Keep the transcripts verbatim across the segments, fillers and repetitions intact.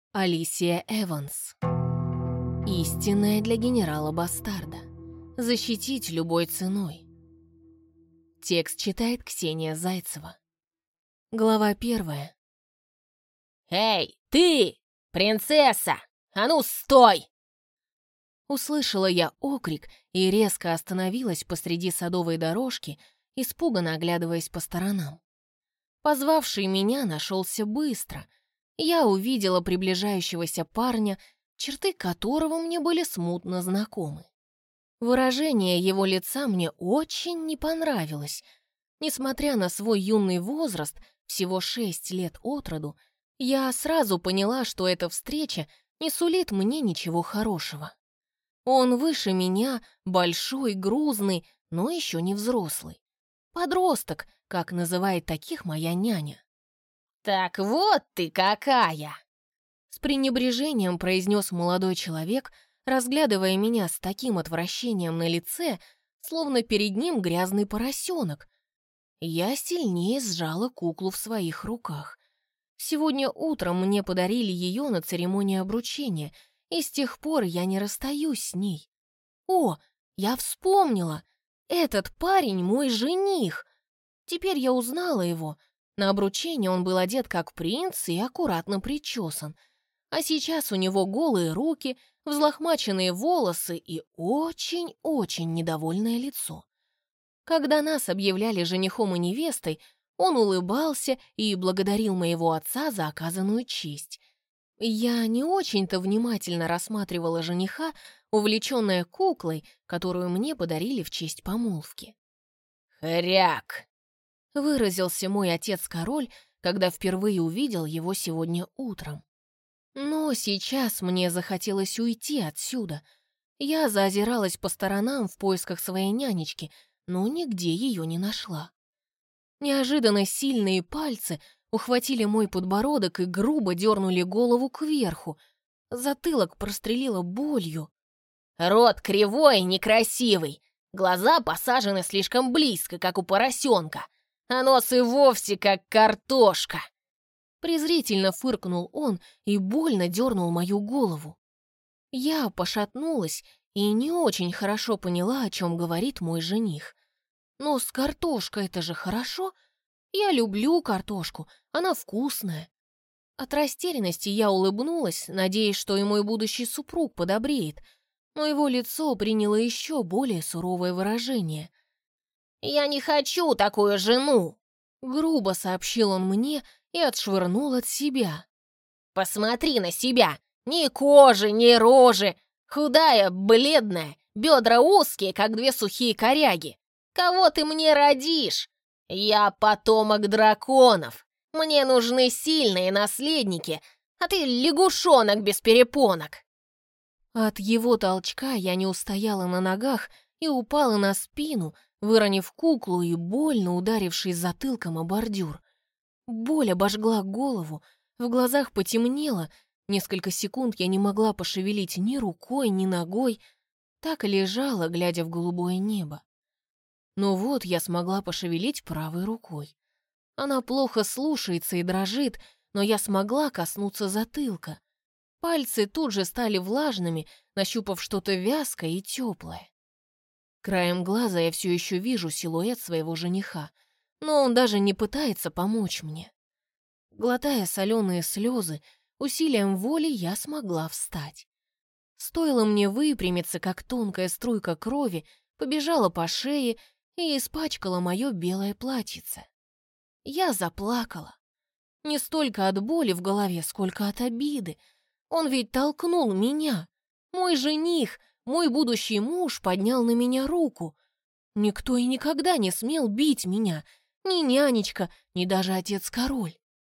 Алисия Эванс. Истинная для генерала-бастарда. Защитить любой ценой. Текст читает Ксения Зайцева. Глава первая. «Эй, ты! Принцесса! А ну, стой!» Услышала я окрик и резко остановилась посреди садовой дорожки, испуганно оглядываясь по сторонам. Позвавший меня нашелся быстро. Я увидела приближающегося парня, черты которого мне были смутно знакомы. Выражение его лица мне очень не понравилось. Несмотря на свой юный возраст, всего шесть лет от роду, я сразу поняла, что эта встреча не сулит мне ничего хорошего. Он выше меня, большой, грузный, но еще не взрослый. Подросток, как называет таких моя няня. «Так вот ты какая!» С пренебрежением произнес молодой человек, разглядывая меня с таким отвращением на лице, словно перед ним грязный поросенок. Я сильнее сжала куклу в своих руках. Сегодня утром мне подарили ее на церемонии обручения, и с тех пор я не расстаюсь с ней. О, я вспомнила! Этот парень мой жених! Теперь я узнала его. На обручение он был одет как принц и аккуратно причесан. А сейчас у него голые руки, взлохмаченные волосы и очень-очень недовольное лицо. Когда нас объявляли женихом и невестой, он улыбался и благодарил моего отца за оказанную честь. Я не очень-то внимательно рассматривала жениха, увлеченная куклой, которую мне подарили в честь помолвки. «Хряк!» — выразился мой отец-король, когда впервые увидел его сегодня утром. Но сейчас мне захотелось уйти отсюда. Я заозиралась по сторонам в поисках своей нянечки, но нигде ее не нашла. Неожиданно сильные пальцы ухватили мой подбородок и грубо дернули голову кверху. Затылок прострелило болью. «Рот кривой и некрасивый, глаза посажены слишком близко, как у поросенка, а нос и вовсе как картошка!» Презрительно фыркнул он и больно дернул мою голову. Я пошатнулась и не очень хорошо поняла, о чем говорит мой жених. Но с картошкой это же хорошо. Я люблю картошку, она вкусная. От растерянности я улыбнулась, надеясь, что и мой будущий супруг подобреет, но его лицо приняло еще более суровое выражение. «Я не хочу такую жену!» Грубо сообщил он мне и отшвырнул от себя. «Посмотри на себя! Ни кожи, ни рожи! Худая, бледная, бедра узкие, как две сухие коряги! Кого ты мне родишь? Я потомок драконов! Мне нужны сильные наследники, а ты лягушонок без перепонок!» От его толчка я не устояла на ногах и упала на спину, выронив куклу и больно ударившись затылком о бордюр. Боль обожгла голову, в глазах потемнело, несколько секунд я не могла пошевелить ни рукой, ни ногой, так и лежала, глядя в голубое небо. Но вот я смогла пошевелить правой рукой. Она плохо слушается и дрожит, но я смогла коснуться затылка. Пальцы тут же стали влажными, нащупав что-то вязкое и теплое. Краем глаза я все еще вижу силуэт своего жениха, но он даже не пытается помочь мне. Глотая соленые слезы, усилием воли я смогла встать. Стоило мне выпрямиться, как тонкая струйка крови побежала по шее и испачкала мое белое платьице. Я заплакала. Не столько от боли в голове, сколько от обиды. Он ведь толкнул меня. Мой жених, мой будущий муж поднял на меня руку. Никто и никогда не смел бить меня. Ни нянечка, ни даже отец-король.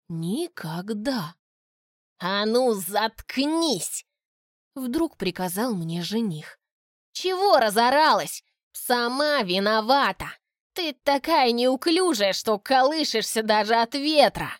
Никогда. «А ну, заткнись!» Вдруг приказал мне жених. «Чего разоралась? Сама виновата! Ты такая неуклюжая, что колышешься даже от ветра!»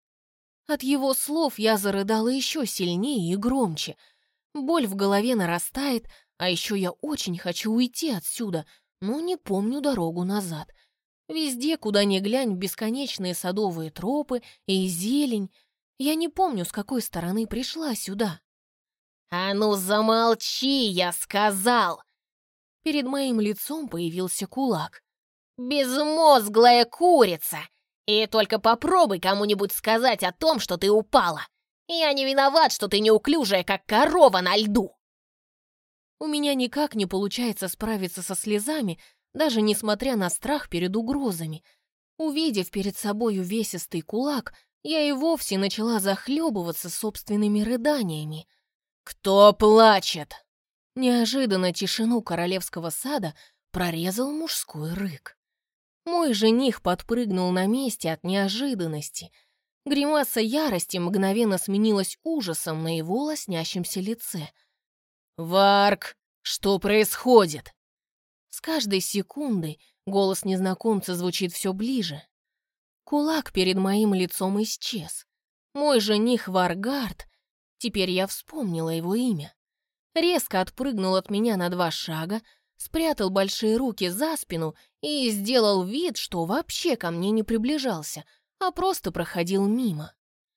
От его слов я зарыдала еще сильнее и громче. Боль в голове нарастает, а еще я очень хочу уйти отсюда, но не помню дорогу назад. Везде, куда ни глянь, бесконечные садовые тропы и зелень. Я не помню, с какой стороны пришла сюда. «А ну замолчи, я сказал!» Перед моим лицом появился кулак. «Безмозглая курица! И только попробуй кому-нибудь сказать о том, что ты упала. Я не виноват, что ты неуклюжая, как корова на льду!» У меня никак не получается справиться со слезами, даже несмотря на страх перед угрозами. Увидев перед собой увесистый кулак, я и вовсе начала захлебываться собственными рыданиями. «Кто плачет?» Неожиданно тишину королевского сада прорезал мужской рык. Мой жених подпрыгнул на месте от неожиданности. Гримаса ярости мгновенно сменилась ужасом на его лоснящемся лице. «Варк, что происходит?» С каждой секундой голос незнакомца звучит все ближе. Кулак перед моим лицом исчез. Мой жених Варгард, теперь я вспомнила его имя, резко отпрыгнул от меня на два шага, спрятал большие руки за спину и сделал вид, что вообще ко мне не приближался, а просто проходил мимо.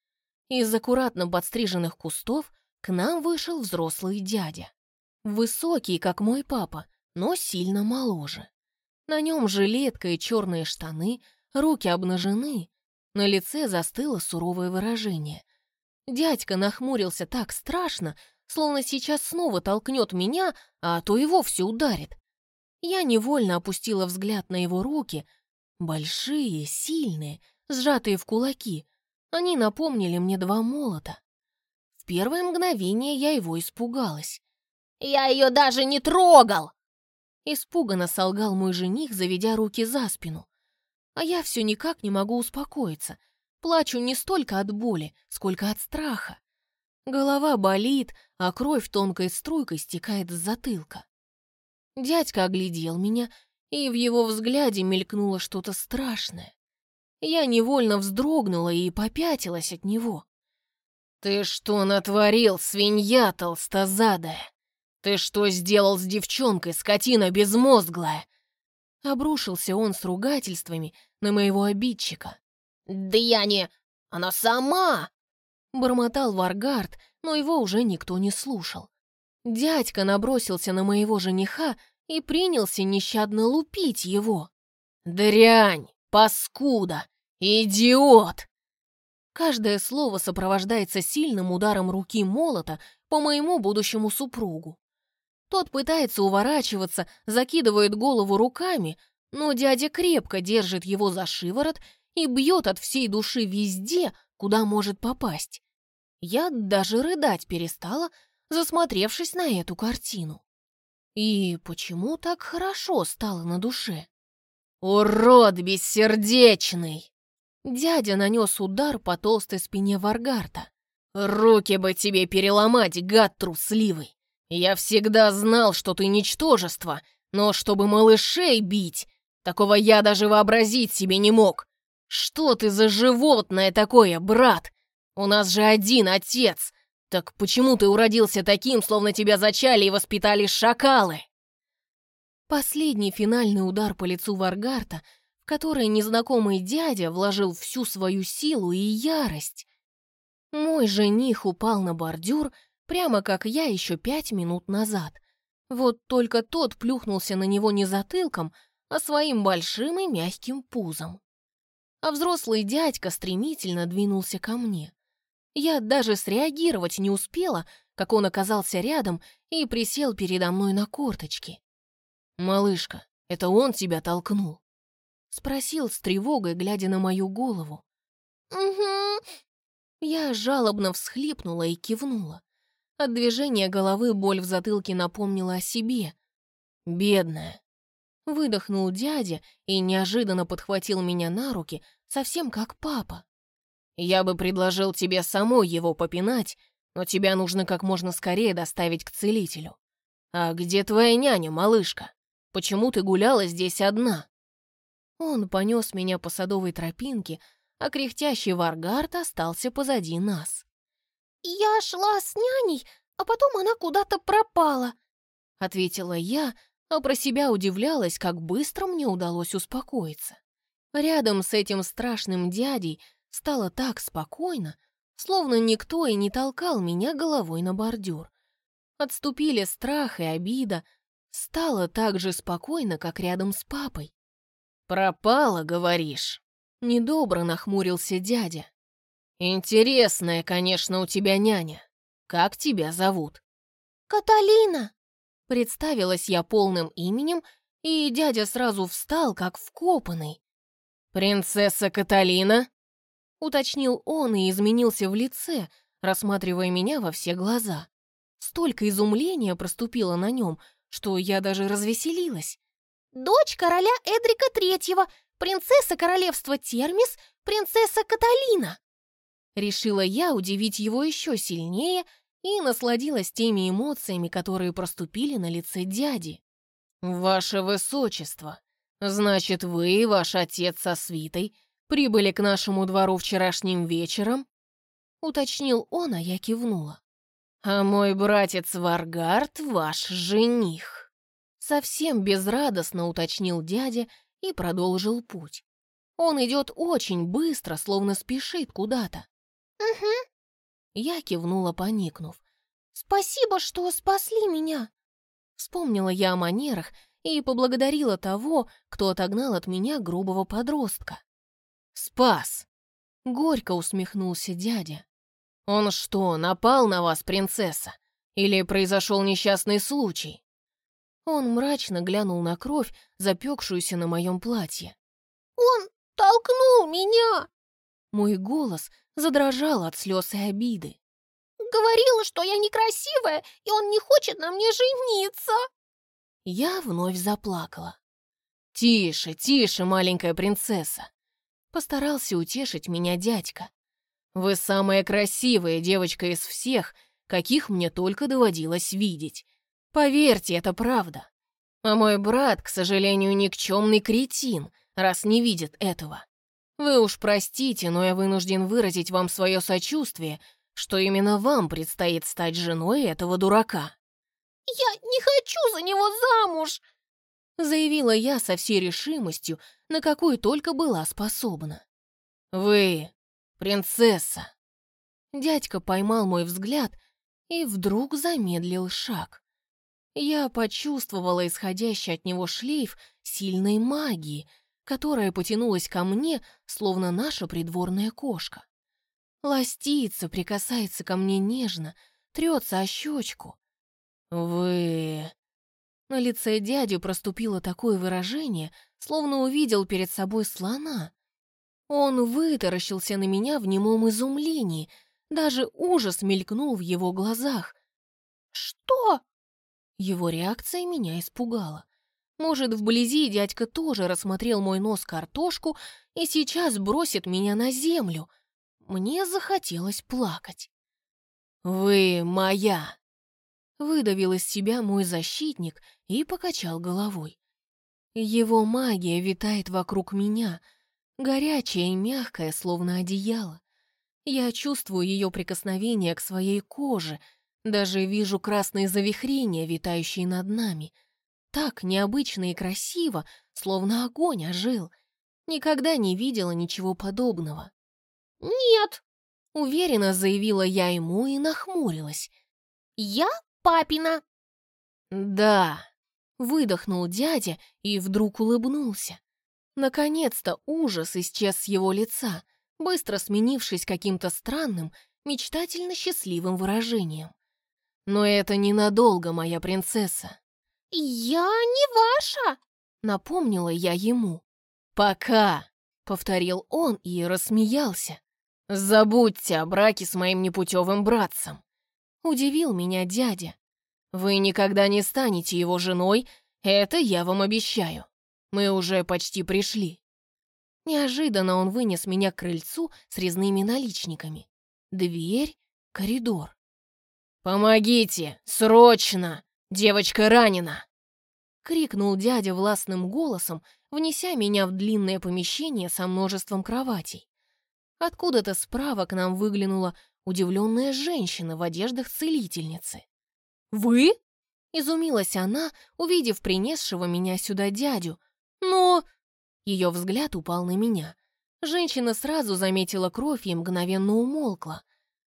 Из аккуратно подстриженных кустов к нам вышел взрослый дядя. Высокий, как мой папа, но сильно моложе. На нем жилетка и черные штаны, руки обнажены, на лице застыло суровое выражение. Дядька нахмурился так страшно, словно сейчас снова толкнет меня, а то и вовсе ударит. Я невольно опустила взгляд на его руки, большие, сильные, сжатые в кулаки. Они напомнили мне два молота. В первое мгновение я его испугалась. «Я ее даже не трогал!» Испуганно солгал мой жених, заведя руки за спину. А я все никак не могу успокоиться. Плачу не столько от боли, сколько от страха. Голова болит, а кровь тонкой струйкой стекает с затылка. Дядька оглядел меня, и в его взгляде мелькнуло что-то страшное. Я невольно вздрогнула и попятилась от него. «Ты что натворил, свинья толстозадая? Ты что сделал с девчонкой, скотина безмозглая?» Обрушился он с ругательствами на моего обидчика. «Да я не... Она сама!» Бормотал Варгард, но его уже никто не слушал. Дядька набросился на моего жениха и принялся нещадно лупить его. «Дрянь! Паскуда! Идиот!» Каждое слово сопровождается сильным ударом руки молота по моему будущему супругу. Тот пытается уворачиваться, закидывает голову руками, но дядя крепко держит его за шиворот и бьет от всей души везде, куда может попасть. Я даже рыдать перестала, засмотревшись на эту картину. И почему так хорошо стало на душе? «Урод бессердечный!» Дядя нанес удар по толстой спине Варгарта. «Руки бы тебе переломать, гад трусливый! Я всегда знал, что ты ничтожество, но чтобы малышей бить, такого я даже вообразить себе не мог. Что ты за животное такое, брат? У нас же один отец. Так почему ты уродился таким, словно тебя зачали и воспитали шакалы?» Последний финальный удар по лицу Варгарта, в который незнакомый дядя вложил всю свою силу и ярость. Мой жених упал на бордюр, прямо как я еще пять минут назад. Вот только тот плюхнулся на него не затылком, а своим большим и мягким пузом. А взрослый дядька стремительно двинулся ко мне. Я даже среагировать не успела, как он оказался рядом и присел передо мной на корточки. «Малышка, это он тебя толкнул?» — спросил с тревогой, глядя на мою голову. «Угу». Я жалобно всхлипнула и кивнула. От движения головы боль в затылке напомнила о себе. «Бедная!» Выдохнул дядя и неожиданно подхватил меня на руки, совсем как папа. «Я бы предложил тебе самой его попинать, но тебя нужно как можно скорее доставить к целителю. А где твоя няня, малышка? Почему ты гуляла здесь одна?» Он понес меня по садовой тропинке, а кряхтящий Варгард остался позади нас. «Я шла с няней, а потом она куда-то пропала», — ответила я, а про себя удивлялась, как быстро мне удалось успокоиться. Рядом с этим страшным дядей стало так спокойно, словно никто и не толкал меня головой на бордюр. Отступили страх и обида, стало так же спокойно, как рядом с папой. «Пропала, говоришь?» Недобро нахмурился дядя. «Интересная, конечно, у тебя няня. Как тебя зовут?» «Каталина!» Представилась я полным именем, и дядя сразу встал, как вкопанный. «Принцесса Каталина?» Уточнил он и изменился в лице, рассматривая меня во все глаза. Столько изумления проступило на нем, что я даже развеселилась. «Дочь короля Эдрика Третьего, принцесса королевства Термис, принцесса Каталина!» Решила я удивить его еще сильнее и насладилась теми эмоциями, которые проступили на лице дяди. «Ваше высочество, значит, вы и ваш отец со свитой прибыли к нашему двору вчерашним вечером?» Уточнил он, а я кивнула. «А мой братец Варгард ваш жених», совсем безрадостно уточнил дядя и продолжил путь. Он идет очень быстро, словно спешит куда-то. «Угу. Я кивнула, поникнув. Спасибо, что спасли меня!» Вспомнила я о манерах и поблагодарила того, кто отогнал от меня грубого подростка. «Спас!» — горько усмехнулся дядя. «Он что, напал на вас, принцесса? Или произошел несчастный случай?» Он мрачно глянул на кровь, запекшуюся на моем платье. «Он толкнул меня!» Мой голос задрожал от слез и обиды. «Говорила, что я некрасивая, и он не хочет на мне жениться!» Я вновь заплакала. «Тише, тише, маленькая принцесса!» Постарался утешить меня дядька. «Вы самая красивая девочка из всех, каких мне только доводилось видеть. Поверьте, это правда. А мой брат, к сожалению, никчемный кретин, раз не видит этого. Вы уж простите, но я вынужден выразить вам свое сочувствие, что именно вам предстоит стать женой этого дурака». «Я не хочу за него замуж!» Заявила я со всей решимостью, на какую только была способна. «Вы принцесса!» Дядька поймал мой взгляд и вдруг замедлил шаг. Я почувствовала исходящий от него шлейф сильной магии, которая потянулась ко мне, словно наша придворная кошка. Ластится, прикасается ко мне нежно, трется о щечку. «Вы...» На лице дяди проступило такое выражение, словно увидел перед собой слона. Он вытаращился на меня в немом изумлении, даже ужас мелькнул в его глазах. «Что?» Его реакция меня испугала. Может, вблизи дядька тоже рассмотрел мой нос-картошку и сейчас бросит меня на землю. Мне захотелось плакать. «Вы моя!» Выдавил из себя мой защитник и покачал головой. Его магия витает вокруг меня, горячая и мягкая, словно одеяло. Я чувствую ее прикосновение к своей коже, даже вижу красные завихрения, витающие над нами. Так необычно и красиво, словно огонь ожил. Никогда не видела ничего подобного. «Нет!» — уверенно заявила я ему и нахмурилась. «Я папина!» «Да!» — выдохнул дядя и вдруг улыбнулся. Наконец-то ужас исчез с его лица, быстро сменившись каким-то странным, мечтательно счастливым выражением. «Но это ненадолго, моя принцесса!» «Я не ваша!» — напомнила я ему. «Пока!» — повторил он и рассмеялся. «Забудьте о браке с моим непутевым братцем!» Удивил меня дядя. «Вы никогда не станете его женой, это я вам обещаю. Мы уже почти пришли». Неожиданно он вынес меня к крыльцу с резными наличниками. Дверь, коридор. «Помогите! Срочно! Девочка ранена!» — крикнул дядя властным голосом, внеся меня в длинное помещение со множеством кроватей. Откуда-то справа к нам выглянула удивленная женщина в одеждах целительницы. «Вы?» — изумилась она, увидев принесшего меня сюда дядю. «Но...» — ее взгляд упал на меня. Женщина сразу заметила кровь и мгновенно умолкла.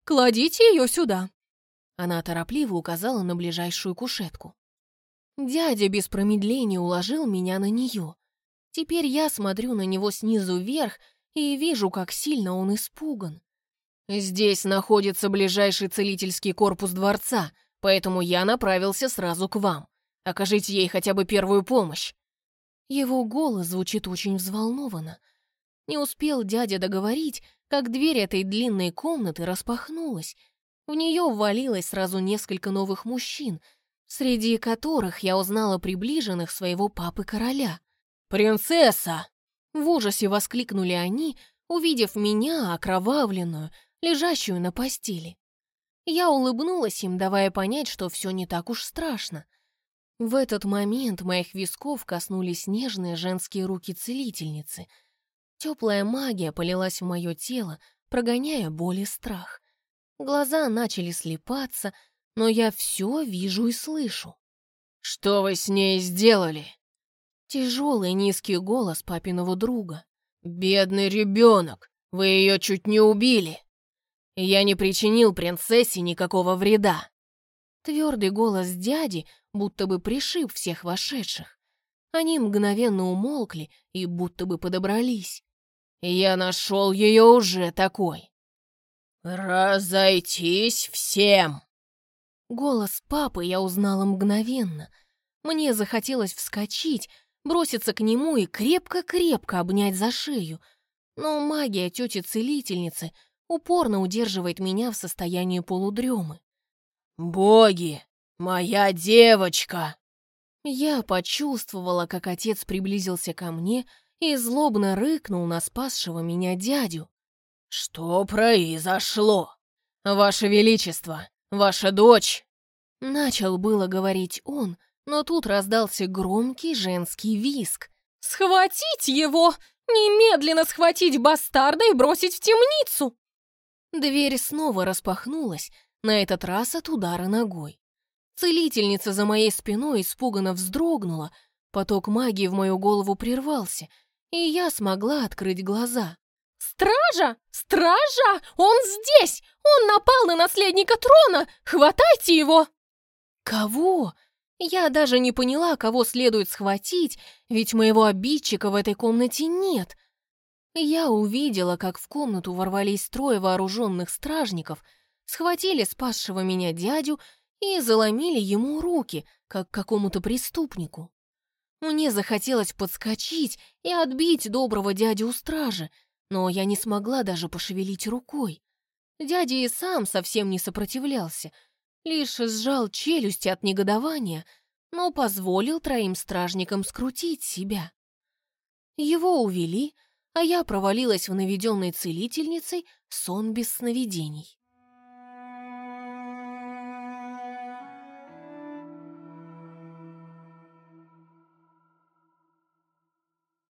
Кладите ее сюда». Она торопливо указала на ближайшую кушетку. Дядя без промедления уложил меня на нее. Теперь я смотрю на него снизу вверх и вижу, как сильно он испуган. «Здесь находится ближайший целительский корпус дворца, поэтому я направился сразу к вам. Окажите ей хотя бы первую помощь». Его голос звучит очень взволнованно. Не успел дядя договорить, как дверь этой длинной комнаты распахнулась. В нее ввалилось сразу несколько новых мужчин, среди которых я узнала приближенных своего папы-короля. «Принцесса!» — в ужасе воскликнули они, увидев меня, окровавленную, лежащую на постели. Я улыбнулась им, давая понять, что все не так уж страшно. В этот момент моих висков коснулись нежные женские руки целительницы. Теплая магия полилась в мое тело, прогоняя боль и страх. Глаза начали слепаться, но я все вижу и слышу. «Что вы с ней сделали?» Тяжелый низкий голос папиного друга. «Бедный ребенок, вы ее чуть не убили. Я не причинил принцессе никакого вреда». Твердый голос дяди будто бы пришиб всех вошедших. Они мгновенно умолкли и будто бы подобрались. «Я нашел ее уже такой». «Разойтись всем!» Голос папы я узнала мгновенно. Мне захотелось вскочить, броситься к нему и крепко-крепко обнять за шею. Но магия тети-целительницы упорно удерживает меня в состоянии полудремы. «Боги! Моя девочка!» Я почувствовала, как отец приблизился ко мне и злобно рыкнул на спасшего меня дядю. «Что произошло? Ваше Величество, ваша дочь!» Начал было говорить он, но тут раздался громкий женский визг. «Схватить его! Немедленно схватить бастарда и бросить в темницу!» Дверь снова распахнулась, на этот раз от удара ногой. Целительница за моей спиной испуганно вздрогнула, поток магии в мою голову прервался, и я смогла открыть глаза. «Стража! Стража! Он здесь! Он напал на наследника трона! Хватайте его!» «Кого?» Я даже не поняла, кого следует схватить, ведь моего обидчика в этой комнате нет. Я увидела, как в комнату ворвались трое вооруженных стражников, схватили спасшего меня дядю и заломили ему руки, как какому-то преступнику. Мне захотелось подскочить и отбить доброго дядю у стражи, но я не смогла даже пошевелить рукой. Дядя и сам совсем не сопротивлялся, лишь сжал челюсти от негодования, но позволил троим стражникам скрутить себя. Его увели, а я провалилась в наведенной целительницей сон без сновидений.